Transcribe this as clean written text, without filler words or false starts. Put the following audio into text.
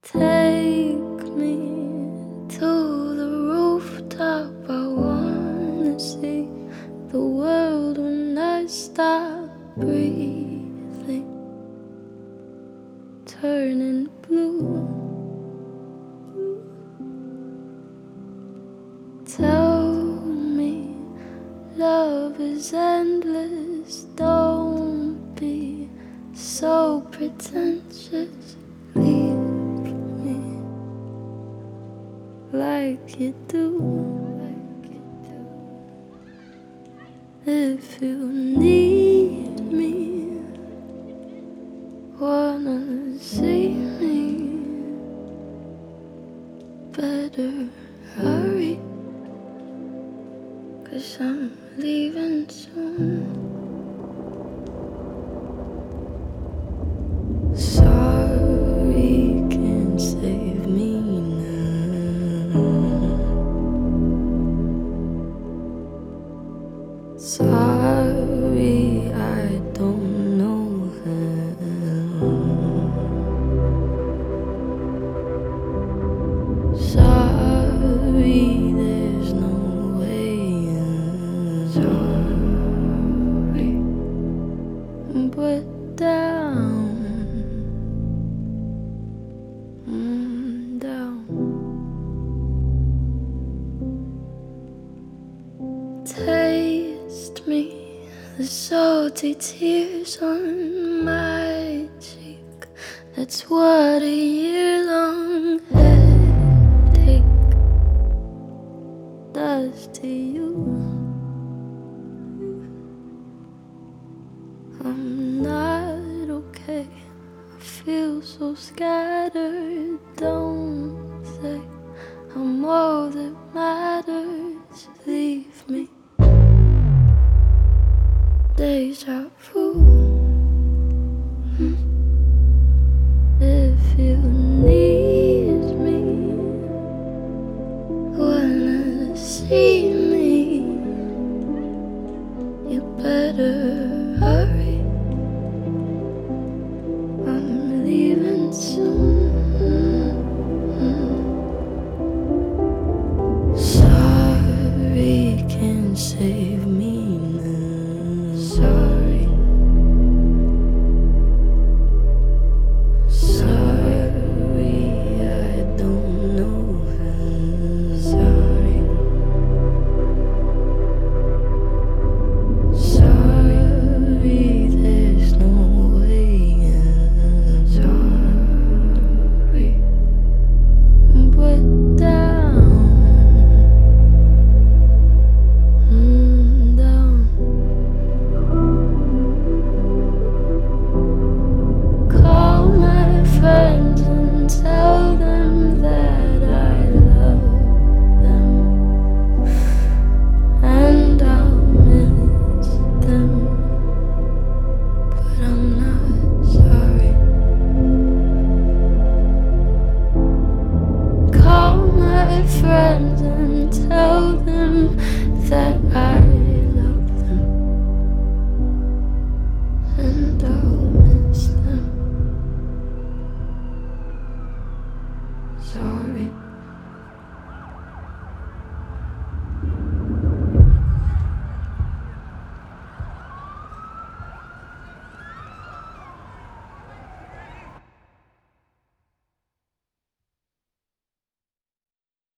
Take me to the rooftop. I wanna see the world when I stop breathing, turning blue. Tell me love is endless. Don't be so pretentious. Leave me like you do. If you need me, wanna see me, better hurry, 'cause I'm leaving soon. Sorry can't save me now. Sorry I don't know how. Sorry there's no way out. Sorry, but down, down. Taste me, the salty tears on my cheek. That's what a year-long headache does to you. I'm not okay, I feel so scattered. Don't say I'm all that matters. Leave me. Deja vu. If you need me, wanna see me, you better hurry. I'm leaving soon. Sorry can't save me now. Sorry. Sorry I don't know how. Sorry. Sorry there's no way out. Sorry, but down, down. Call my friends and tell them that I love them, and I'll miss them, but I'm not sorry. Call my friends and tell them that I love them, and I'll miss them. Sorry.